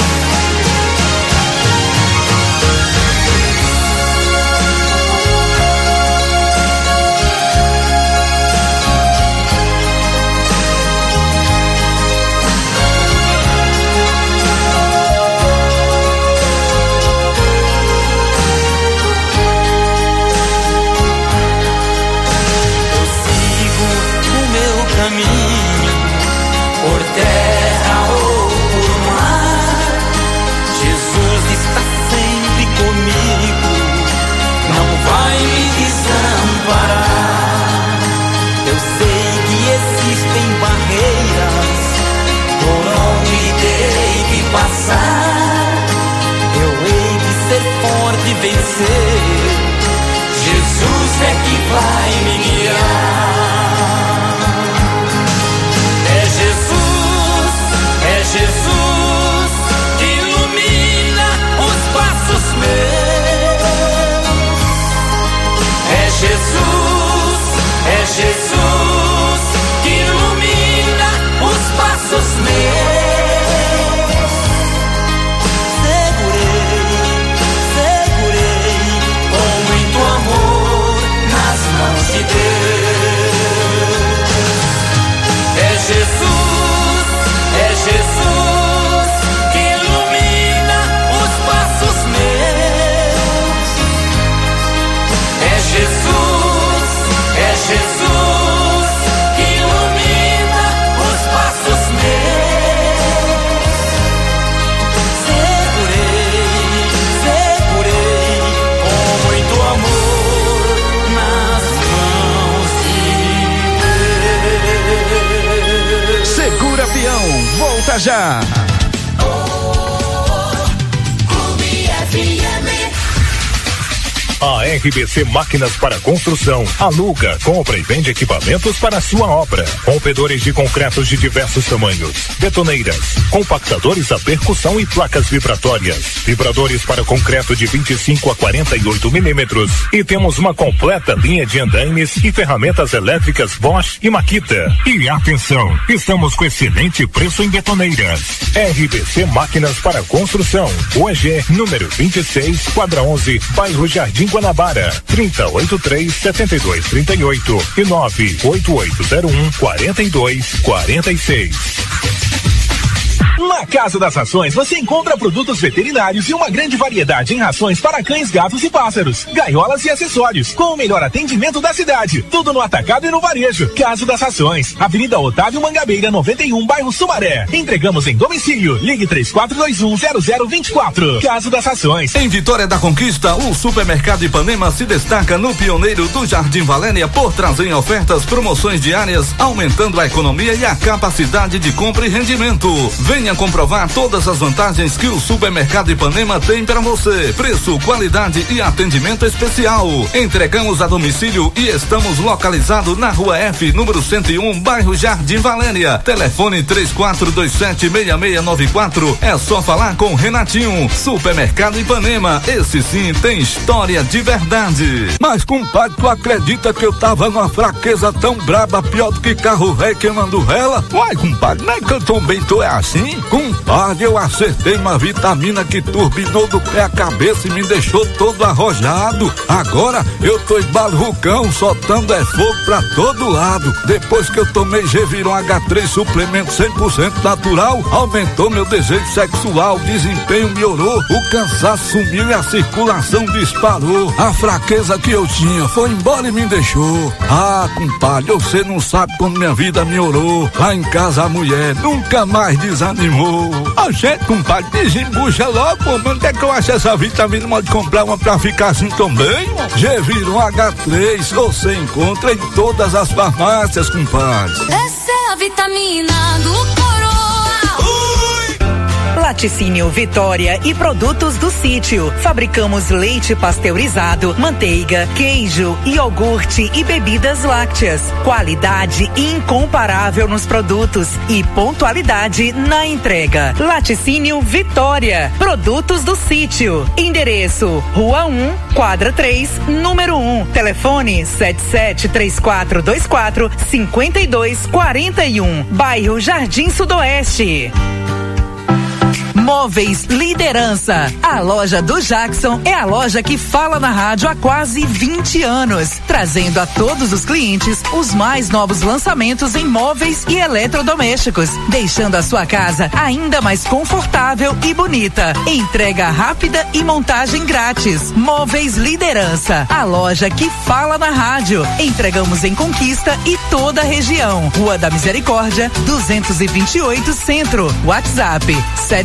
Caminho por terra ou por mar. Jesus está sempre comigo, não vai me desamparar. Eu sei que existem barreiras por onde terei que passar. Eu hei de ser forte e vencer. Jesus é que vai me guiar. Jesus que ilumina os passos meus. É Jesus que ilumina os passos meus. Segurei com muito amor nas mãos de Deus. É Jesus que ilumina os passos meus. É Jesus que ilumina os passos meus. Segurei com muito amor nas mãos de Deus. Segura Peão, volta já. A RBC Máquinas para Construção aluga, compra e vende equipamentos para a sua obra. Rompedores de concretos de diversos tamanhos, betoneiras, compactadores a percussão e placas vibratórias, vibradores para concreto de 25 a 48 milímetros. E temos uma completa linha de andaimes e ferramentas elétricas Bosch e Makita. E atenção, estamos com excelente preço em betoneiras. RBC Máquinas para Construção, UEG, número 26, quadra 11, bairro Jardim Guanabara, 3083-7238 e 98801-4246. Na Casa das Rações você encontra produtos veterinários e uma grande variedade em rações para cães, gatos e pássaros, gaiolas e acessórios, com o melhor atendimento da cidade. Tudo no atacado e no varejo. Casa das Rações, Avenida Otávio Mangabeira, 91, bairro Sumaré. Entregamos em domicílio. Ligue 34210024. Casa das Rações. Em Vitória da Conquista, o Supermercado Ipanema se destaca no pioneiro do Jardim Valéria por trazer ofertas, promoções diárias, aumentando a economia e a capacidade de compra e rendimento. Venha Venha comprovar todas as vantagens que o Supermercado Ipanema tem para você. Preço, qualidade e atendimento especial. Entregamos a domicílio e estamos localizados na Rua F, número 101, bairro Jardim Valênia. Telefone 3427-6694. É só falar com Renatinho. Supermercado Ipanema, esse sim tem história de verdade. Mas, compadre, tu acredita que eu tava numa fraqueza tão braba, pior do que carro velho queimando vela? Uai, compadre, não é que eu também tô assim? Compadre, eu acertei uma vitamina que turbinou do pé à cabeça e me deixou todo arrojado. Agora eu tô esbalrucão, soltando fogo pra todo lado. Depois que eu tomei Geviron H3 suplemento 100% natural, aumentou meu desejo sexual, o desempenho melhorou, o cansaço sumiu e a circulação disparou. A fraqueza que eu tinha foi embora e me deixou. Ah, compadre, você não sabe como minha vida melhorou. Lá em casa a mulher nunca mais desanimou. A gente, compadre, desembucha logo, mano. Onde é que eu acho essa vitamina? Pode comprar uma pra ficar assim também? Geviron H3 você encontra em todas as farmácias, compadre. Essa é a vitamina do Coroa. Laticínio Vitória e produtos do sítio. Fabricamos leite pasteurizado, manteiga, queijo, iogurte e bebidas lácteas. Qualidade incomparável nos produtos e pontualidade na entrega. Laticínio Vitória. Produtos do sítio. Endereço: Rua 1, quadra 3, número 1. Telefone 773424-5241. Bairro Jardim Sudoeste. Móveis Liderança. A loja do Jackson é a loja que fala na rádio há quase 20 anos, trazendo a todos os clientes os mais novos lançamentos em móveis e eletrodomésticos, deixando a sua casa ainda mais confortável e bonita. Entrega rápida e montagem grátis. Móveis Liderança, a loja que fala na rádio. Entregamos em Conquista e toda a região. Rua da Misericórdia, 228 Centro. WhatsApp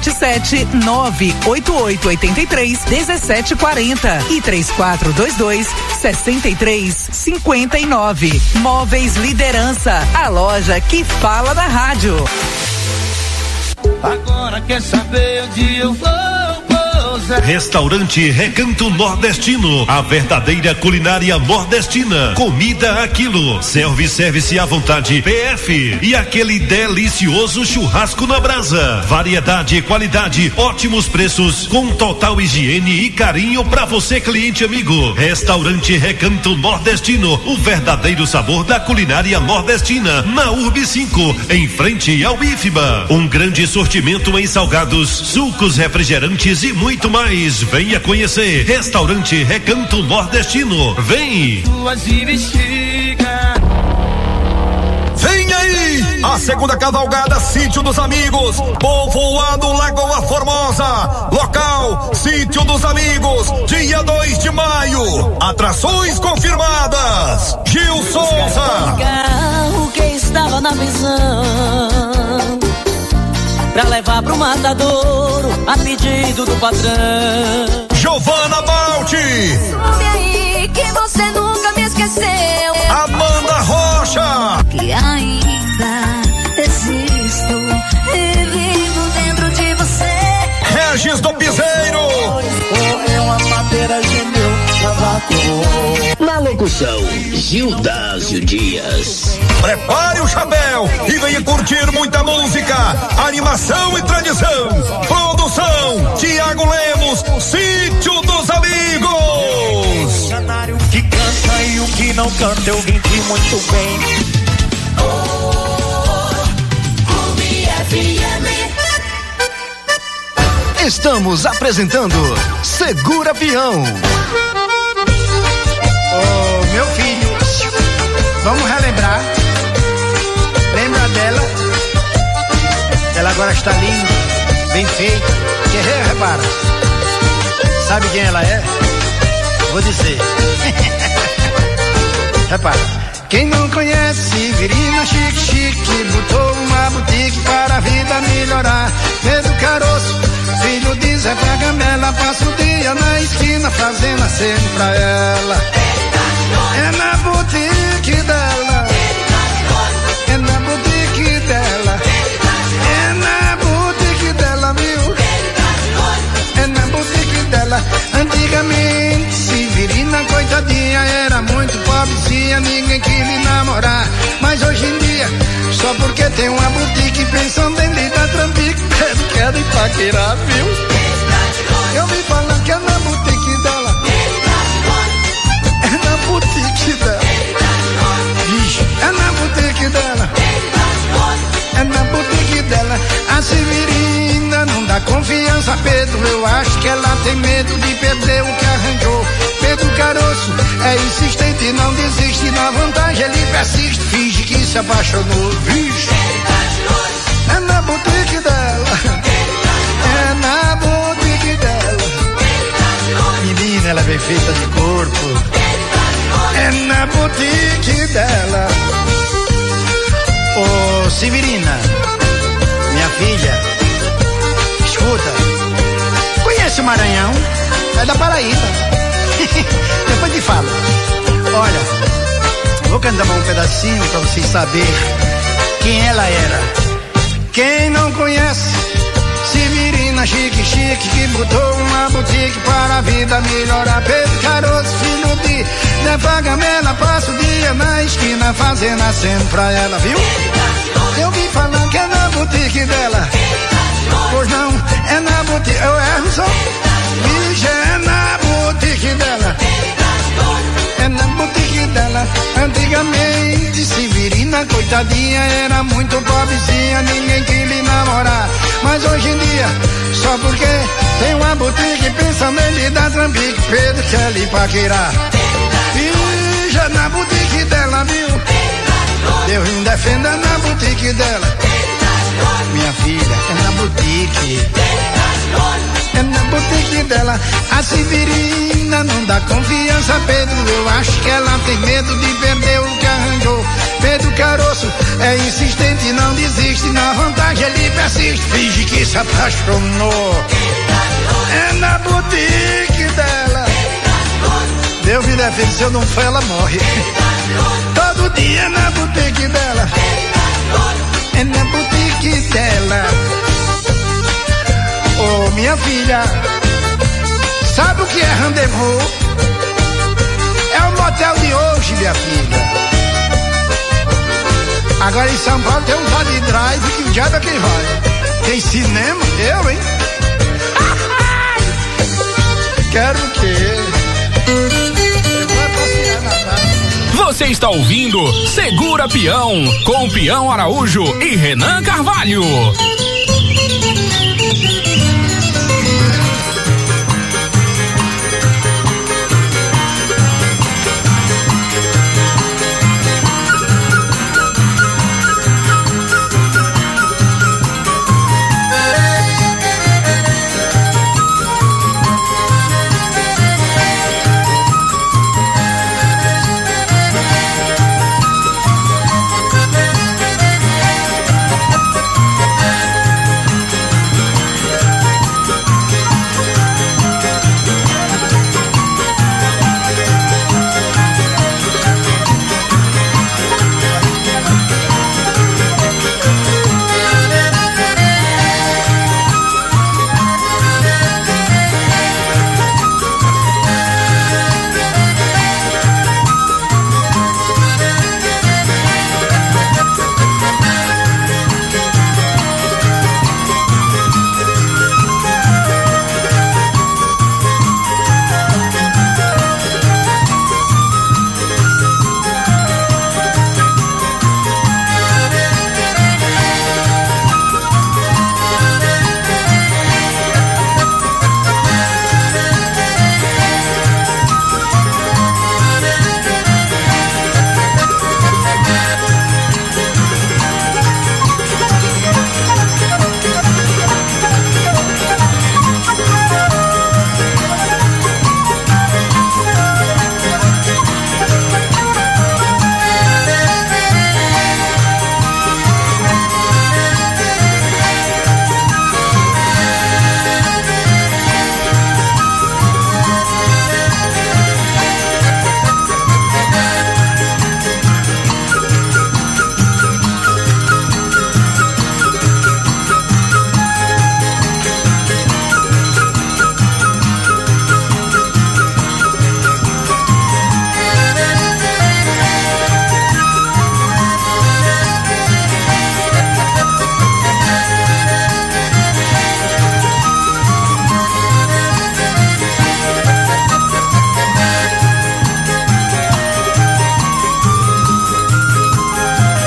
77988831740 e 3422-6359. Móveis Liderança, a loja que fala na rádio. Agora quer saber onde eu vou? Restaurante Recanto Nordestino, a verdadeira culinária nordestina. Comida a quilo, self-service à vontade, PF e aquele delicioso churrasco na brasa. Variedade e qualidade, ótimos preços, com total higiene e carinho para você, cliente amigo. Restaurante Recanto Nordestino, o verdadeiro sabor da culinária nordestina, na Urb 5, em frente ao IFBA. Um grande sortimento em salgados, sucos, refrigerantes e muito mais. Venha conhecer Restaurante Recanto Nordestino. Vem! Vem aí! A segunda cavalgada Sítio dos Amigos, povoado Lagoa Formosa. Local: Sítio dos Amigos, dia 2 de maio. Atrações confirmadas: Gil Souza. O que estava na prisão pra levar pro matadouro a pedido do patrão. Giovana Balti. Soube aí que você nunca me esqueceu. Amanda Rocha. Que ainda existo e vivo dentro de você. Regis do Piseiro. É uma madeira gemeu, cavaco. Na locução, Gildásio Dias. Prepare o chapéu e venha curtir muita música, animação e tradição. Produção: Tiago Lemos, Sítio dos Amigos. O que canta e o que não canta eu entendi muito bem. Estamos apresentando Segura Peão. Ô, meu filho, vamos relembrar. Lembra dela? Ela agora está linda, bem feita. Repara. Sabe quem ela é? Vou dizer. Repara. Quem não conhece Severina Chique Chique, botou uma boutique para a vida melhorar. Pedro Caroço, filho de Zé Gamela, passa o dia na esquina fazendo aceno pra ela. É na boutique dela. É na boutique dela. É na boutique paquerar, viu? Eu me falando que é na boutique dela. É na boutique dela. Vixe, é na boutique dela. É na boutique dela. A Severina não dá confiança, Pedro. Eu acho que ela tem medo de perder o que arranjou. Pedro Caroço é insistente e não desiste. Na vantagem ele persiste, finge que se apaixonou. Vixe, é na boutique dela. É na boutique dela. Menina, ela é bem feita de corpo. É na boutique dela. Ô Severina, minha filha, escuta, conhece o Maranhão? É da Paraíba. Depois te falo. Olha, vou cantar um pedacinho pra vocês saberem quem ela era. Quem não conhece Severina chique, que botou uma boutique para a vida melhorar. Pedro Caroço, filho de Gamela, passa o dia na esquina fazendo aceno pra ela, viu? Eu vi falando que é na boutique dela. Pois não, é na boutique. Eu erro só. Vixe, é na boutique dela. É na boutique dela. Antigamente Severina, coitadinha, era muito pobrezinha, ninguém queria namorar. Mas hoje em dia, só porque tem uma boutique, pensa nele dá trambique, Pedro quer lhe paquerar. E já na boutique dela, viu? Deus me defenda na boutique dela. Minha filha, é na boutique. É na boutique dela. A Severina não dá confiança, Pedro. Eu acho que ela tem medo de perder o que arranjou. Pedro Caroço é insistente e não desiste. Na vantagem ele persiste, finge que se apaixonou. É na boutique dela. Deus me defende, se eu não for ela morre. Todo dia é na boutique dela. É na boutique dela. Ô minha filha, sabe o que é rendezvous? É o motel de hoje, minha filha. Agora em São Paulo tem um tal de drive que o diabo é quem vai. Tem cinema? Eu, hein? Quero o quê? Eu vou passear na praia. Você está ouvindo Segura Peão, com Peão Araújo e Renan Carvalho.